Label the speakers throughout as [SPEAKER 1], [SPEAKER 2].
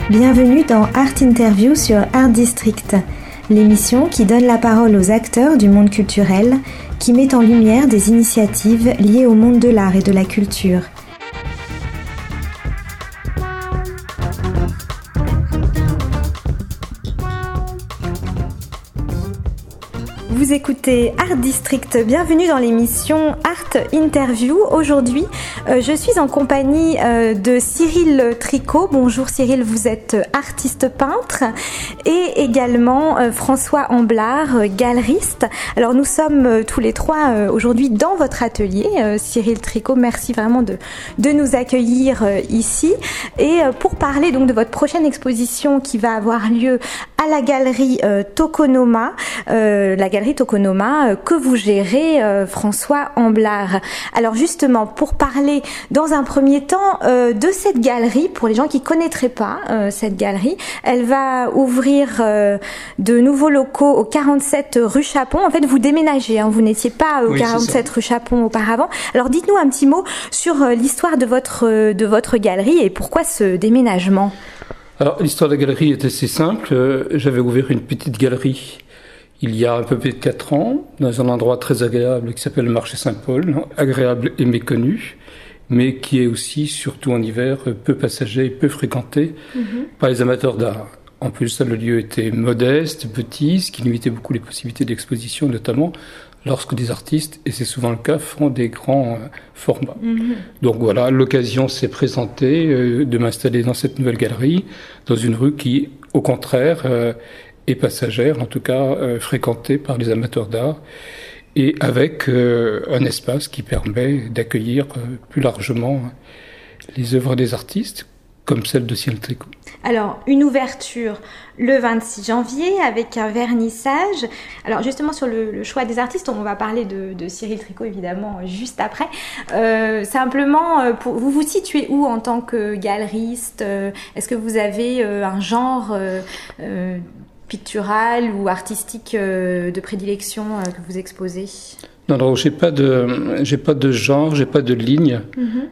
[SPEAKER 1] Bienvenue dans Art Interview sur Art District, l'émission qui donne la parole aux acteurs du monde culturel, qui met en lumière des initiatives liées au monde de l'art et de la culture. Vous écoutez Art District, bienvenue dans l'émission Art Interview. Aujourd'hui, je suis en compagnie de Cyril Tricot. Bonjour Cyril, vous êtes artiste peintre et également François Amblard, galeriste. Alors nous sommes tous les trois aujourd'hui dans votre atelier. Cyril Tricot, merci vraiment de nous accueillir ici. Et pour parler donc de votre prochaine exposition qui va avoir lieu à la galerie Tokonoma, que vous gérez, François Amblard. Alors justement, pour parler dans un premier temps de cette galerie, pour les gens qui ne connaîtraient pas cette galerie, elle va ouvrir de nouveaux locaux au 47 rue Chapon. En fait, vous déménagez, vous n'étiez pas au 47 rue Chapon auparavant. Alors dites-nous un petit mot sur l'histoire de votre galerie et pourquoi ce déménagement.
[SPEAKER 2] Alors l'histoire de la galerie est assez simple. J'avais ouvert une petite galerie il y a un peu plus de 4 ans, dans un endroit très agréable qui s'appelle le marché Saint-Paul, agréable et méconnu, mais qui est aussi, surtout en hiver, peu passager et peu fréquenté par les amateurs d'art. En plus, le lieu était modeste, petit, ce qui limitait beaucoup les possibilités d'exposition, notamment lorsque des artistes, et c'est souvent le cas, font des grands formats. Donc voilà, l'occasion s'est présentée de m'installer dans cette nouvelle galerie, dans une rue qui, au contraire, et passagère, en tout cas fréquentée par les amateurs d'art, et avec un espace qui permet d'accueillir plus largement les œuvres des artistes, comme celle de Cyril Tricot.
[SPEAKER 1] Alors, une ouverture le 26 janvier avec un vernissage. Alors justement sur le choix des artistes, on va parler de Cyril Tricot évidemment juste après. Simplement, vous vous situez où en tant que galeriste ? Est-ce que vous avez un genre pictural ou artistique de prédilection que vous exposez ?
[SPEAKER 2] Non, j'ai pas de genre, j'ai pas de ligne.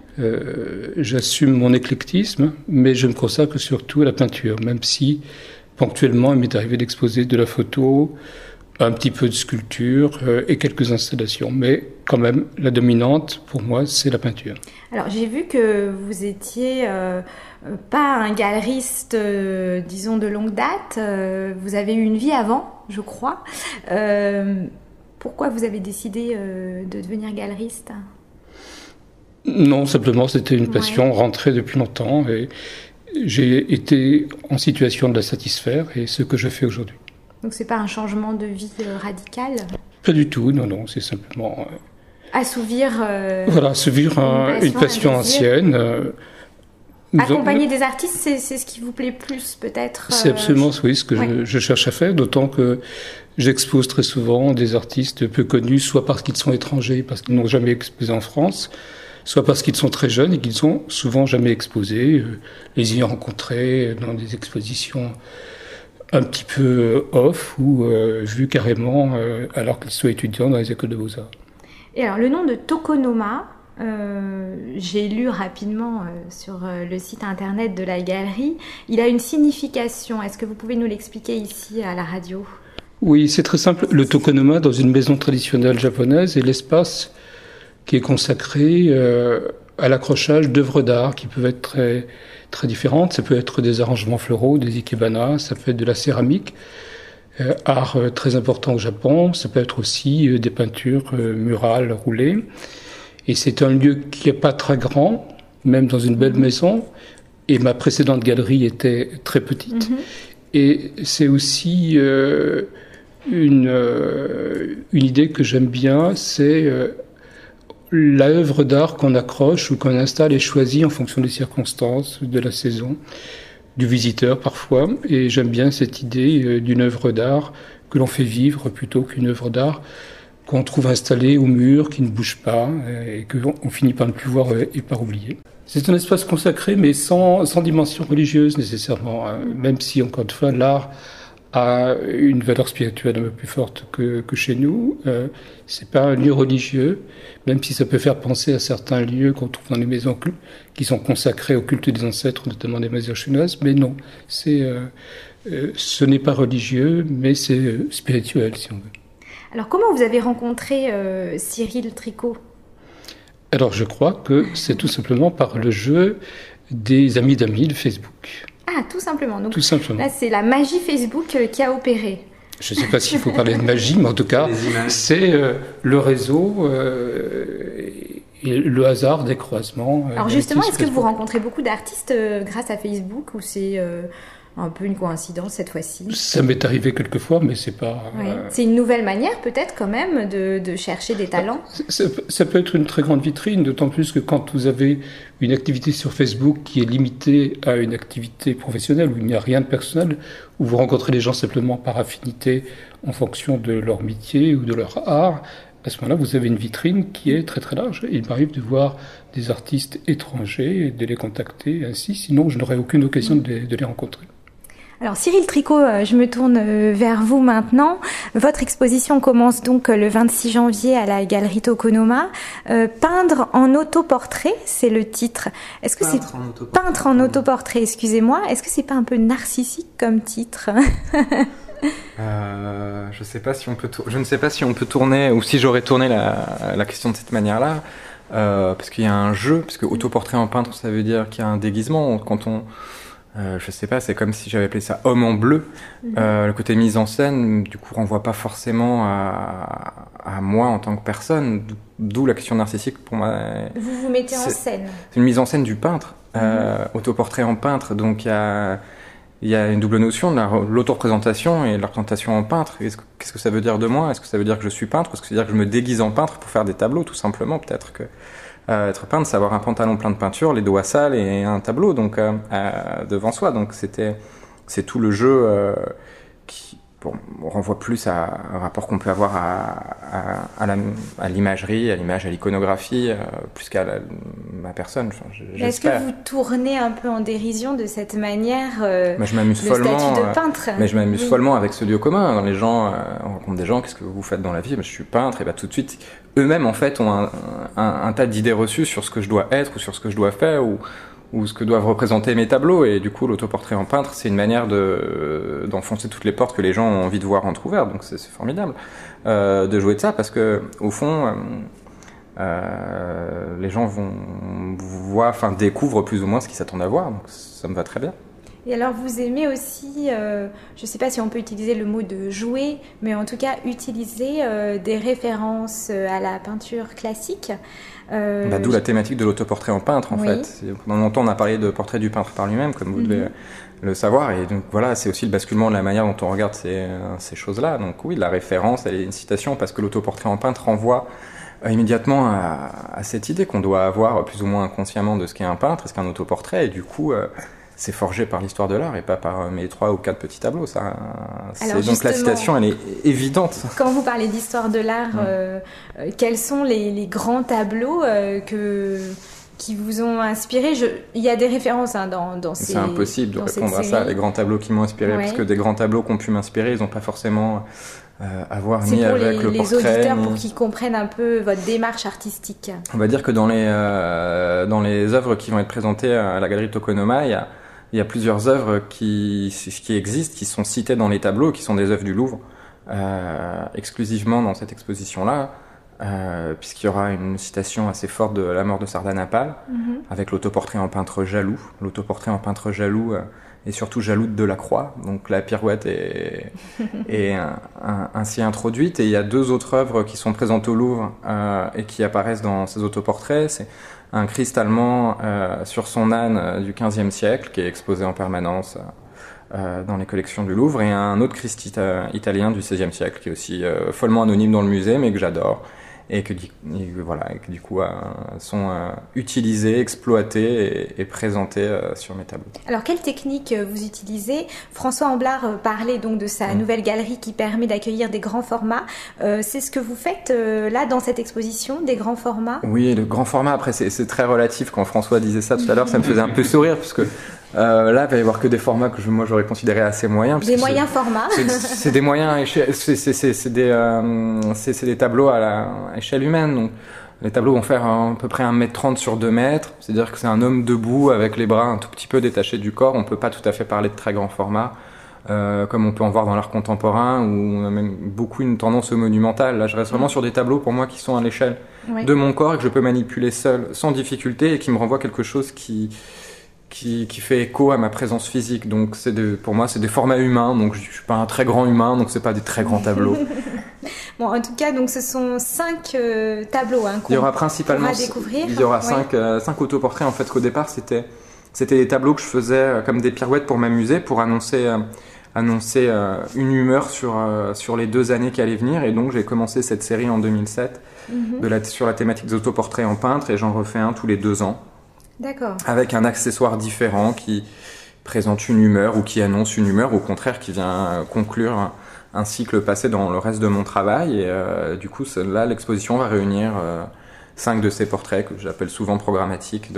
[SPEAKER 2] J'assume mon éclectisme, mais je me consacre surtout à la peinture, même si ponctuellement il m'est arrivé d'exposer de la photo, un petit peu de sculpture et quelques installations. Mais quand même, la dominante pour moi, c'est la peinture.
[SPEAKER 1] Alors j'ai vu que vous étiez pas un galeriste, disons, de longue date. Vous avez eu une vie avant, je crois. Pourquoi vous avez décidé de devenir galeriste ?
[SPEAKER 2] Non, simplement c'était une passion rentrée depuis longtemps et j'ai été en situation de la satisfaire et ce que je fais aujourd'hui.
[SPEAKER 1] Donc c'est pas un changement de vie radical ?
[SPEAKER 2] Pas du tout, non, c'est simplement...
[SPEAKER 1] assouvir
[SPEAKER 2] une passion ancienne.
[SPEAKER 1] Accompagner des artistes, c'est ce qui vous plaît plus peut-être
[SPEAKER 2] C'est absolument ce que je cherche à faire, d'autant que j'expose très souvent des artistes peu connus, soit parce qu'ils sont étrangers, parce qu'ils n'ont jamais exposé en France, soit parce qu'ils sont très jeunes et qu'ils sont souvent jamais exposés, les ayant rencontrés dans des expositions un petit peu off ou vus carrément alors qu'ils sont étudiants dans les écoles de beaux-arts.
[SPEAKER 1] Et alors le nom de Tokonoma, j'ai lu rapidement sur le site internet de la galerie, il a une signification. Est-ce que vous pouvez nous l'expliquer ici à la radio ?
[SPEAKER 2] Oui, c'est très simple. Le Tokonoma, dans une maison traditionnelle japonaise, est l'espace qui est consacré à l'accrochage d'œuvres d'art qui peuvent être très, très différentes. Ça peut être des arrangements floraux, des ikebana, ça peut être de la céramique, art très important au Japon. Ça peut être aussi des peintures murales roulées. Et c'est un lieu qui n'est pas très grand, même dans une belle maison. Et ma précédente galerie était très petite. Et c'est aussi une idée que j'aime bien, c'est l'œuvre d'art qu'on accroche ou qu'on installe est choisie en fonction des circonstances, de la saison, du visiteur parfois. Et j'aime bien cette idée d'une œuvre d'art que l'on fait vivre plutôt qu'une œuvre d'art qu'on trouve installée au mur, qui ne bouge pas et qu'on finit par ne plus voir et par oublier. C'est un espace consacré mais sans dimension religieuse nécessairement, même si encore une fois l'art a une valeur spirituelle un peu plus forte que chez nous. C'est pas un lieu religieux, même si ça peut faire penser à certains lieux qu'on trouve dans les maisons qui sont consacrés au culte des ancêtres, notamment des maisons chinoises. Mais non, ce n'est pas religieux, mais c'est spirituel, si on veut.
[SPEAKER 1] Alors, comment vous avez rencontré Cyril Tricot ?
[SPEAKER 2] Alors, je crois que c'est tout simplement par le jeu des amis d'amis de Facebook.
[SPEAKER 1] Ah, tout simplement. Donc,
[SPEAKER 2] tout simplement.
[SPEAKER 1] Là, c'est la magie Facebook qui a opéré.
[SPEAKER 2] Je ne sais pas s'il faut parler de magie, mais en tout cas, c'est le réseau et le hasard des croisements.
[SPEAKER 1] Alors justement, est-ce que vous rencontrez beaucoup d'artistes grâce à Facebook ou c'est un peu une coïncidence cette fois-ci ?
[SPEAKER 2] Ça m'est arrivé quelquefois, mais c'est pas...
[SPEAKER 1] Oui. C'est une nouvelle manière peut-être quand même de chercher des talents.
[SPEAKER 2] Ça peut être une très grande vitrine, d'autant plus que quand vous avez une activité sur Facebook qui est limitée à une activité professionnelle, où il n'y a rien de personnel, où vous rencontrez les gens simplement par affinité en fonction de leur métier ou de leur art, à ce moment-là, vous avez une vitrine qui est très très large. Il m'arrive de voir des artistes étrangers et de les contacter ainsi, sinon je n'aurais aucune occasion de les rencontrer.
[SPEAKER 1] Alors Cyril Tricot, je me tourne vers vous maintenant. Votre exposition commence donc le 26 janvier à la galerie Tokonoma. Peindre en autoportrait, c'est le titre. Est-ce que c'est peintre en autoportrait, excusez-moi. Est-ce que c'est pas un peu narcissique comme titre ?
[SPEAKER 3] Je ne sais pas si on peut tourner, ou si j'aurais tourné la question de cette manière-là, parce qu'il y a un jeu, parce que autoportrait en peintre, ça veut dire qu'il y a un déguisement. Quand on, je sais pas, c'est comme si j'avais appelé ça homme en bleu. Le côté mise en scène, du coup, renvoie pas forcément à moi en tant que personne. D'où la question narcissique pour moi.
[SPEAKER 1] Vous vous mettez en scène.
[SPEAKER 3] C'est une mise en scène du peintre, autoportrait en peintre. Donc il y a une double notion de l'auto-représentation et de la représentation en peintre. Qu'est-ce que ça veut dire de moi ? Est-ce que ça veut dire que je suis peintre ? Est-ce que ça veut dire que je me déguise en peintre pour faire des tableaux, tout simplement ? Peut-être que être peintre, c'est avoir un pantalon plein de peinture, les doigts sales et un tableau donc devant soi. Donc c'est tout le jeu qui renvoie plus à un rapport qu'on peut avoir à l'imagerie, à l'image, à l'iconographie, plus qu'à ma personne.
[SPEAKER 1] Est-ce que vous tournez un peu en dérision de cette manière
[SPEAKER 3] je m'amuse
[SPEAKER 1] le
[SPEAKER 3] follement,
[SPEAKER 1] statut de peintre
[SPEAKER 3] mais je m'amuse follement avec ce lieu commun. Dans les gens, on rencontre des gens, qu'est-ce que vous faites dans la vie ? Je suis peintre, et tout de suite, eux-mêmes en fait ont un tas d'idées reçues sur ce que je dois être ou sur ce que je dois faire ou ce que doivent représenter mes tableaux, et du coup l'autoportrait en peintre c'est une manière d'enfoncer toutes les portes que les gens ont envie de voir entrouvertes, donc c'est formidable de jouer de ça, parce que au fond les gens découvrent plus ou moins ce qu'ils s'attendent à voir, donc ça me va très bien.
[SPEAKER 1] Et alors vous aimez aussi, je ne sais pas si on peut utiliser le mot de jouer, mais en tout cas utiliser des références à la peinture classique.
[SPEAKER 3] D'où la thématique de l'autoportrait en peintre en fait. Pendant longtemps on a parlé de portrait du peintre par lui-même, comme vous devez le savoir, et donc voilà, c'est aussi le basculement de la manière dont on regarde ces choses-là. Donc oui, la référence, elle est une citation, parce que l'autoportrait en peintre renvoie immédiatement à cette idée qu'on doit avoir plus ou moins inconsciemment de ce qu'est un peintre et ce qu'est un autoportrait, et du coup c'est forgé par l'histoire de l'art et pas par mes 3 ou 4 petits tableaux. Donc la citation, elle est évidente.
[SPEAKER 1] Quand vous parlez d'histoire de l'art, quels sont les grands tableaux qui vous ont inspiré ? Il y a des références dans ces...
[SPEAKER 3] C'est impossible de répondre à ça, les grands tableaux qui m'ont inspiré, parce que des grands tableaux qui ont pu m'inspirer, ils n'ont pas forcément à voir ni avec le portrait. C'est pour les auditeurs, pour qu'ils comprennent un peu votre démarche artistique. On va dire que dans les œuvres qui vont être présentées à la galerie Tokonoma, il y a plusieurs œuvres qui existent, qui sont citées dans les tableaux, qui sont des œuvres du Louvre, exclusivement dans cette exposition-là, puisqu'il y aura une citation assez forte de La mort de Sardanapale, avec l'autoportrait en peintre jaloux. L'autoportrait en peintre jaloux est surtout jaloux de Delacroix, donc la pirouette est ainsi introduite. Et il y a 2 autres œuvres qui sont présentes au Louvre et qui apparaissent dans ces autoportraits. C'est un Christ allemand sur son âne du XVe siècle, qui est exposé en permanence dans les collections du Louvre, et un autre Christ italien du XVIe siècle, qui est aussi follement anonyme dans le musée, mais que j'adore, et que du coup sont utilisés, exploités et présentés sur mes tableaux.
[SPEAKER 1] Alors quelle technique vous utilisez ? François Amblard parlait donc de sa nouvelle galerie qui permet d'accueillir des grands formats. C'est ce que vous faites là dans cette exposition, des grands formats ?
[SPEAKER 3] Oui, le grand format, après c'est très relatif. Quand François disait ça tout à l'heure, ça me faisait un peu sourire, parce que Là, il va y avoir que des formats que moi j'aurais considéré assez moyens.
[SPEAKER 1] Des moyens formats.
[SPEAKER 3] C'est des moyens, c'est des tableaux à échelle humaine. Donc, les tableaux vont faire à peu près 1m30 sur 2 mètres. C'est-à-dire que c'est un homme debout avec les bras un tout petit peu détachés du corps. On peut pas tout à fait parler de très grand format, comme on peut en voir dans l'art contemporain, où on a même beaucoup une tendance au monumental. Là, je reste vraiment sur des tableaux pour moi qui sont à l'échelle de mon corps et que je peux manipuler seul, sans difficulté, et qui me renvoie quelque chose qui fait écho à ma présence physique. Donc pour moi c'est des formats humains, donc je suis pas un très grand humain, donc c'est pas des très grands tableaux.
[SPEAKER 1] Bon, en tout cas, donc ce sont 5 tableaux
[SPEAKER 3] il y aura principalement
[SPEAKER 1] découvrir.
[SPEAKER 3] Il y aura 5 autoportraits en fait. Qu'au départ c'était des tableaux que je faisais comme des pirouettes pour m'amuser, pour annoncer une humeur sur les 2 années qui allaient venir. Et donc j'ai commencé cette série en 2007 sur la thématique des autoportraits en peintre, et j'en refais un tous les 2 ans.
[SPEAKER 1] D'accord.
[SPEAKER 3] Avec un accessoire différent qui présente une humeur ou qui annonce une humeur, au contraire qui vient conclure un cycle passé dans le reste de mon travail. Et du coup, là, l'exposition va réunir 5 de ces portraits que j'appelle souvent programmatiques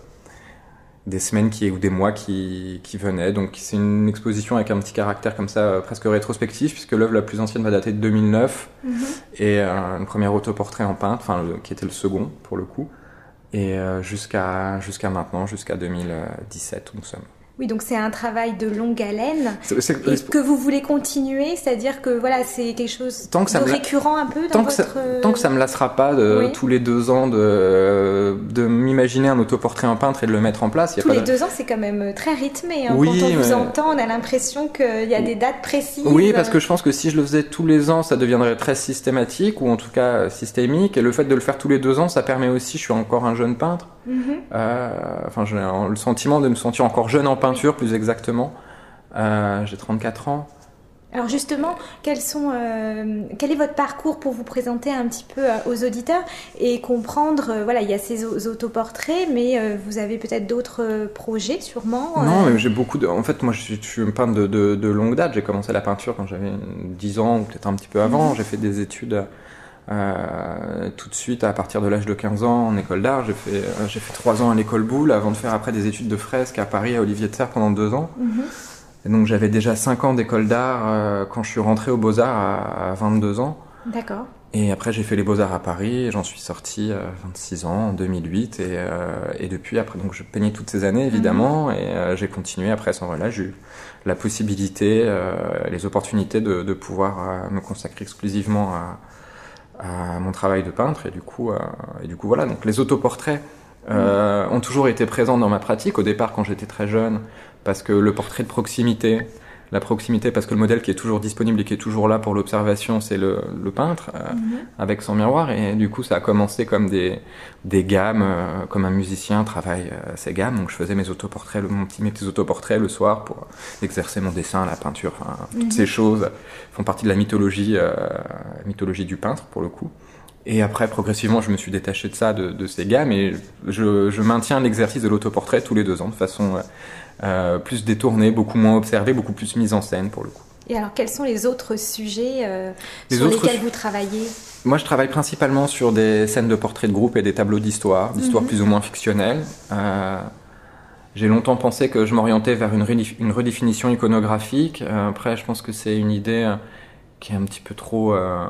[SPEAKER 3] des semaines ou des mois qui venaient. Donc c'est une exposition avec un petit caractère comme ça, presque rétrospectif, puisque l'œuvre la plus ancienne va dater de 2009 et un premier autoportrait en peintre, qui était le second pour le coup. Et jusqu'à maintenant, jusqu'à 2017 où nous sommes.
[SPEAKER 1] Oui, donc c'est un travail de longue haleine. Est-ce que vous voulez continuer, c'est-à-dire que voilà, c'est quelque chose de récurrent un peu dans votre...
[SPEAKER 3] Tant que ça me lassera pas tous les 2 ans de m'imaginer un autoportrait en peintre et de le mettre en place.
[SPEAKER 1] Tous les 2 ans, c'est quand même très rythmé. Quand on vous entend, on a l'impression qu'il y a des dates précises.
[SPEAKER 3] Oui, parce que je pense que si je le faisais tous les ans, ça deviendrait très systématique, ou en tout cas systémique. Et le fait de le faire tous les 2 ans, ça permet aussi, je suis encore un jeune peintre, j'ai le sentiment de me sentir encore jeune en peinture, plus exactement. J'ai 34 ans.
[SPEAKER 1] Alors justement, quel est votre parcours pour vous présenter un petit peu aux auditeurs et comprendre, il y a ces autoportraits, mais vous avez peut-être d'autres projets sûrement
[SPEAKER 3] Non, mais j'ai beaucoup de... En fait, moi, je suis un peintre de longue date. J'ai commencé la peinture quand j'avais 10 ans, ou peut-être un petit peu avant. J'ai fait des études tout de suite à partir de l'âge de 15 ans en école d'art. J'ai fait 3 ans à l'école Boulle avant de faire après des études de fresque à Paris à Olivier de Serres pendant 2 ans. Et donc j'avais déjà 5 ans d'école d'art quand je suis rentré aux Beaux-Arts à 22 ans.
[SPEAKER 1] D'accord.
[SPEAKER 3] Et après j'ai fait les Beaux-Arts à Paris et j'en suis sorti à 26 ans en 2008 et depuis après donc je peignais toutes ces années évidemment et j'ai continué après sans relâche. J'ai eu la possibilité, les opportunités de pouvoir me consacrer exclusivement à mon travail de peintre et du coup voilà. Donc les autoportraits ont toujours été présents dans ma pratique au départ quand j'étais très jeune, parce que le portrait de proximité, la proximité parce que le modèle qui est toujours disponible et qui est toujours là pour l'observation, c'est le peintre avec son miroir, et du coup ça a commencé comme des gammes, comme un musicien travaille ses gammes. Donc je faisais mes petits autoportraits le soir pour exercer mon dessin, la peinture, toutes ces choses font partie de la mythologie du peintre pour le coup. Et après, progressivement, je me suis détaché de ça, de ces gammes, et je maintiens l'exercice de l'autoportrait tous les 2 ans, de façon plus détournée, beaucoup moins observée, beaucoup plus mise en scène, pour le coup.
[SPEAKER 1] Et alors, quels sont les autres sujets lesquels vous travaillez ?
[SPEAKER 3] Moi, je travaille principalement sur des scènes de portraits de groupe et des tableaux d'histoire plus ou moins fictionnelles. J'ai longtemps pensé que je m'orientais vers une redéfinition iconographique. Après, je pense que c'est une idée... qui est un petit peu trop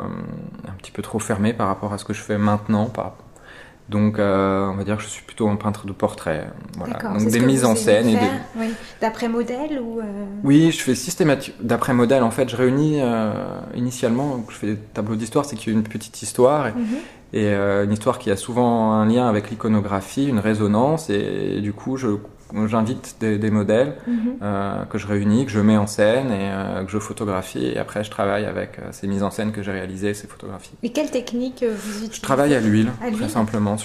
[SPEAKER 3] fermé par rapport à ce que je fais maintenant. Donc, on va dire que je suis plutôt un peintre de portrait. Voilà. Donc des mises en scène et
[SPEAKER 1] d'après modèle ou
[SPEAKER 3] Oui, je fais systématiquement d'après modèle. En fait, je réunis initialement, je fais des tableaux d'histoire, c'est qu'il y a une petite histoire et une histoire qui a souvent un lien avec l'iconographie, une résonance, et du coup, j'invite des modèles que je réunis, que je mets en scène et que je photographie, et après je travaille avec ces mises en scène que j'ai réalisées, ces photographies.
[SPEAKER 1] Et quelle technique vous utilisez ?
[SPEAKER 3] Je travaille à l'huile, très simplement.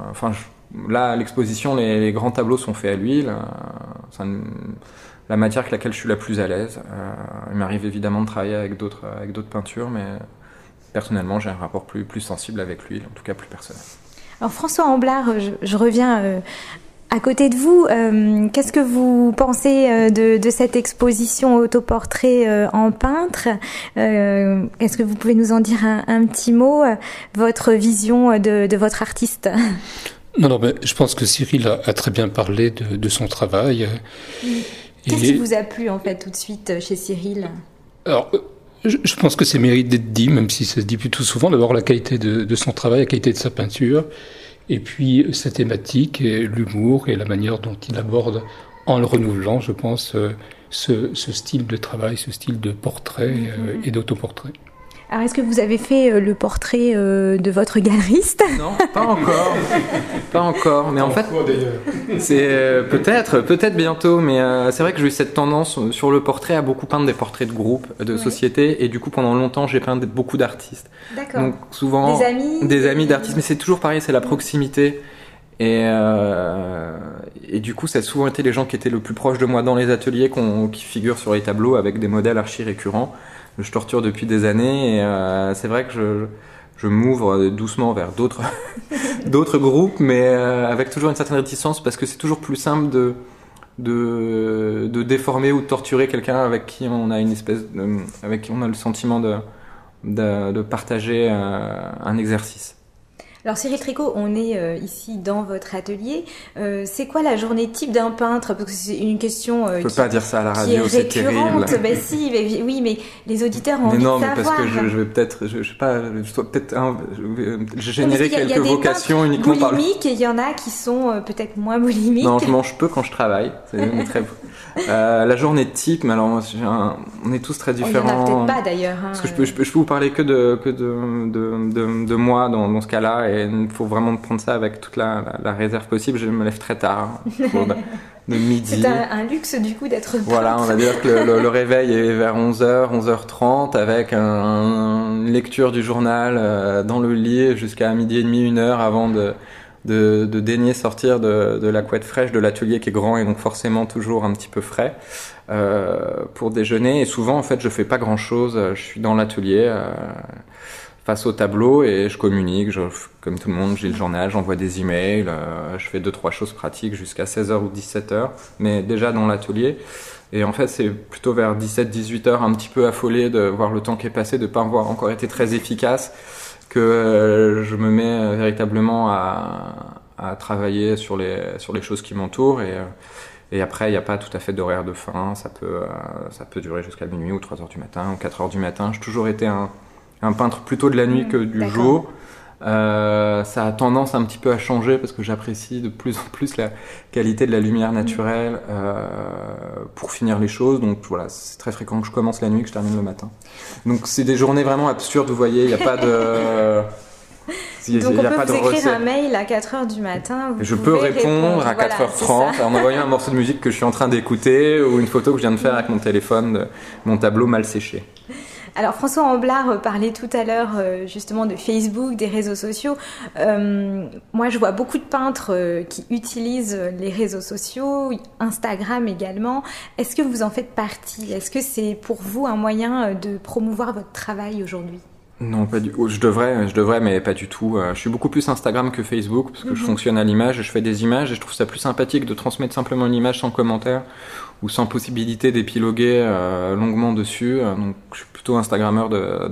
[SPEAKER 3] Là, l'exposition, les grands tableaux sont faits à l'huile. C'est la matière avec laquelle je suis la plus à l'aise. Il m'arrive évidemment de travailler avec d'autres peintures, mais personnellement j'ai un rapport plus sensible avec l'huile, en tout cas plus personnel.
[SPEAKER 1] Alors François Amblard, je reviens... à côté de vous, qu'est-ce que vous pensez de cette exposition autoportrait en peintre ? Est-ce que vous pouvez nous en dire un petit mot, votre vision de votre artiste ?
[SPEAKER 2] Non, mais je pense que Cyril a très bien parlé de son travail.
[SPEAKER 1] Qu'est-ce qui vous a plu, en fait, tout de suite chez Cyril ?
[SPEAKER 2] Alors, je pense que c'est mérite d'être dit, même si ça se dit plus tout souvent. D'abord, la qualité de son travail, la qualité de sa peinture, et puis sa thématique, et l'humour, et la manière dont il aborde, en le renouvelant, je pense, ce style de travail, ce style de portrait et d'autoportrait.
[SPEAKER 1] Alors, est-ce que vous avez fait le portrait de votre galeriste ?
[SPEAKER 3] Non, pas encore. Mais en fait, c'est peut-être bientôt. Mais c'est vrai que j'ai eu cette tendance sur le portrait à beaucoup peindre des portraits de groupes, de sociétés, et du coup pendant longtemps j'ai peint beaucoup d'artistes.
[SPEAKER 1] D'accord.
[SPEAKER 3] Donc souvent des amis d'artistes, mais c'est toujours pareil, c'est la proximité. Et du coup, ça a souvent été les gens qui étaient le plus proches de moi dans les ateliers qui figurent sur les tableaux avec des modèles archi récurrents. Je torture depuis des années et c'est vrai que je m'ouvre doucement vers d'autres groupes, mais avec toujours une certaine réticence parce que c'est toujours plus simple de déformer ou de torturer quelqu'un avec qui on a avec qui on a le sentiment de partager un exercice.
[SPEAKER 1] Alors Cyril Tricot, on est ici dans votre atelier. C'est quoi la journée type d'un peintre ? Parce que c'est une question
[SPEAKER 3] on peut pas dire ça à la radio, c'est terrible.
[SPEAKER 1] Ben si, oui, mais les auditeurs ont envie de savoir.
[SPEAKER 3] Mais non, parce que je vais peut-être, je sais pas, j'ai généré quelques vocations uniquement par.
[SPEAKER 1] Boulimiques, et il y en a qui sont peut-être moins boulimiques.
[SPEAKER 3] Non, je mange peu quand je travaille. C'est très. La journée type, mais alors on est tous très différents.
[SPEAKER 1] Il n'y en a peut-être pas d'ailleurs.
[SPEAKER 3] Parce que je peux vous parler que de moi dans ce cas-là. Et il faut vraiment prendre ça avec toute la réserve possible. Je me lève très tard, de midi.
[SPEAKER 1] C'est un luxe du coup d'être peintre.
[SPEAKER 3] Voilà, on va dire que le réveil est vers 11h, 11h30 avec une lecture du journal dans le lit jusqu'à midi et demi, 1h avant de daigner sortir de la couette fraîche de l'atelier qui est grand et donc forcément toujours un petit peu frais pour déjeuner. Et souvent en fait je fais pas grand chose, je suis dans l'atelier face au tableau et je communique, comme tout le monde, j'ai le journal, j'envoie des emails, je fais 2-3 choses pratiques jusqu'à 16h ou 17h, mais déjà dans l'atelier. Et en fait, c'est plutôt vers 17-18h, un petit peu affolé de voir le temps qui est passé, de ne pas avoir encore été très efficace, que je me mets véritablement à travailler sur les choses qui m'entourent. Et après, il n'y a pas tout à fait d'horaire de fin, ça peut durer jusqu'à minuit ou 3h du matin ou 4h du matin. J'ai toujours été un peintre plutôt de la nuit que du jour. Ça a tendance un petit peu à changer parce que j'apprécie de plus en plus la qualité de la lumière naturelle pour finir les choses. Donc voilà, c'est très fréquent que je commence la nuit, que je termine le matin. Donc c'est des journées vraiment absurdes, vous voyez, il n'y a pas de...
[SPEAKER 1] Donc on peut vous écrire un mail à 4h du matin.
[SPEAKER 3] Je peux répondre à 4h30 en envoyant un morceau de musique que je suis en train d'écouter ou une photo que je viens de faire avec mon téléphone de mon tableau mal séché.
[SPEAKER 1] Alors François Amblard parlait tout à l'heure justement de Facebook, des réseaux sociaux. Moi je vois beaucoup de peintres qui utilisent les réseaux sociaux, Instagram également. Est-ce que vous en faites partie ? Est-ce que c'est pour vous un moyen de promouvoir votre travail aujourd'hui ?
[SPEAKER 3] Non, pas du tout. Je devrais, mais pas du tout. Je suis beaucoup plus Instagram que Facebook parce que je fonctionne à l'image, je fais des images et je trouve ça plus sympathique de transmettre simplement une image sans commentaire ou sans possibilité d'épiloguer longuement dessus. Donc, je suis plutôt Instagrammeur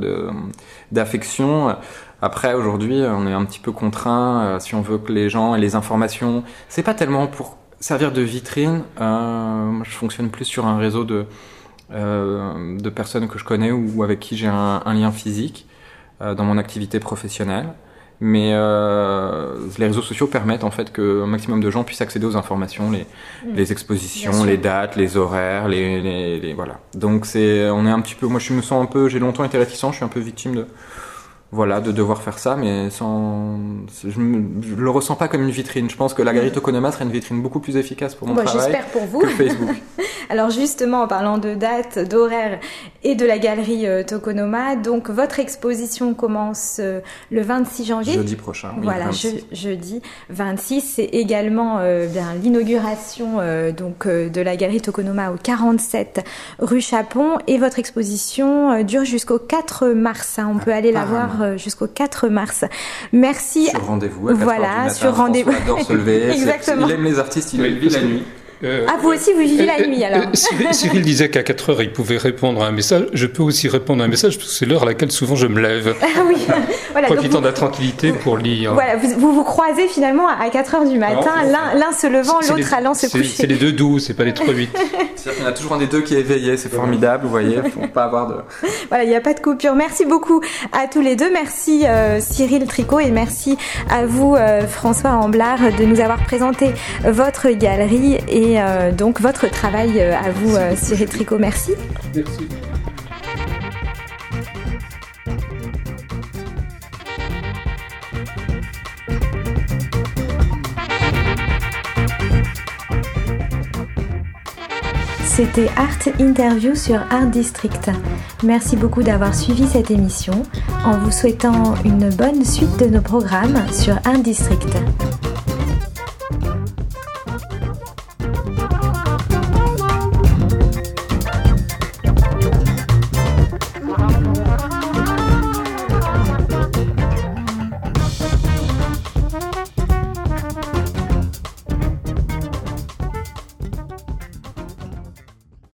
[SPEAKER 3] d'affection. Après, aujourd'hui, on est un petit peu contraint si on veut que les gens aient les informations. C'est pas tellement pour servir de vitrine. Moi, je fonctionne plus sur un réseau de personnes que je connais ou avec qui j'ai un lien physique dans mon activité professionnelle. Mais les réseaux sociaux permettent en fait qu'un maximum de gens puissent accéder aux informations, les expositions, les dates, les horaires, les voilà. Donc on est un petit peu, moi je me sens un peu, j'ai longtemps été réticent, je suis un peu victime de devoir faire ça, mais je le ressens pas comme une vitrine. Je pense que la Galerie Tokonoma serait une vitrine beaucoup plus efficace pour mon travail
[SPEAKER 1] j'espère pour vous.
[SPEAKER 3] Que Facebook.
[SPEAKER 1] Alors justement, en parlant de date, d'horaire et de la Galerie Tokonoma, donc votre exposition commence le 26 janvier.
[SPEAKER 3] Jeudi prochain. Oui,
[SPEAKER 1] voilà, jeudi 26. C'est également l'inauguration de la Galerie Tokonoma au 47 rue Chapon. Et votre exposition dure jusqu'au 4 mars. On peut aller la voir jusqu'au 4 mars. Merci.
[SPEAKER 3] Sur rendez-vous à 4h du matin.
[SPEAKER 1] Sur rendez-vous.
[SPEAKER 3] François adore se lever.
[SPEAKER 1] Exactement.
[SPEAKER 3] Il aime les artistes, il vit la nuit.
[SPEAKER 1] vous aussi, vous vivez la nuit alors.
[SPEAKER 2] Cyril disait qu'à 4 heures, il pouvait répondre à un message. Je peux aussi répondre à un message parce que c'est l'heure à laquelle souvent je me lève.
[SPEAKER 1] Ah oui, voilà.
[SPEAKER 2] Profitant de la tranquillité pour lire.
[SPEAKER 1] Voilà, vous croisez finalement à 4 heures du matin, l'un se levant, l'autre allant se coucher.
[SPEAKER 2] C'est les 2-12, c'est pas les 3-8.
[SPEAKER 3] C'est-à-dire qu'il y en a toujours un des deux qui est éveillé, c'est formidable, vous voyez, il ne faut pas avoir de...
[SPEAKER 1] Voilà, il n'y a pas de coupure. Merci beaucoup à tous les deux. Merci Cyril Tricot et merci à vous François Amblard de nous avoir présenté votre galerie et donc votre travail à vous Cyril Tricot. Merci.
[SPEAKER 2] Merci.
[SPEAKER 1] C'était Art Interview sur Art District. Merci beaucoup d'avoir suivi cette émission en vous souhaitant une bonne suite de nos programmes sur Art District.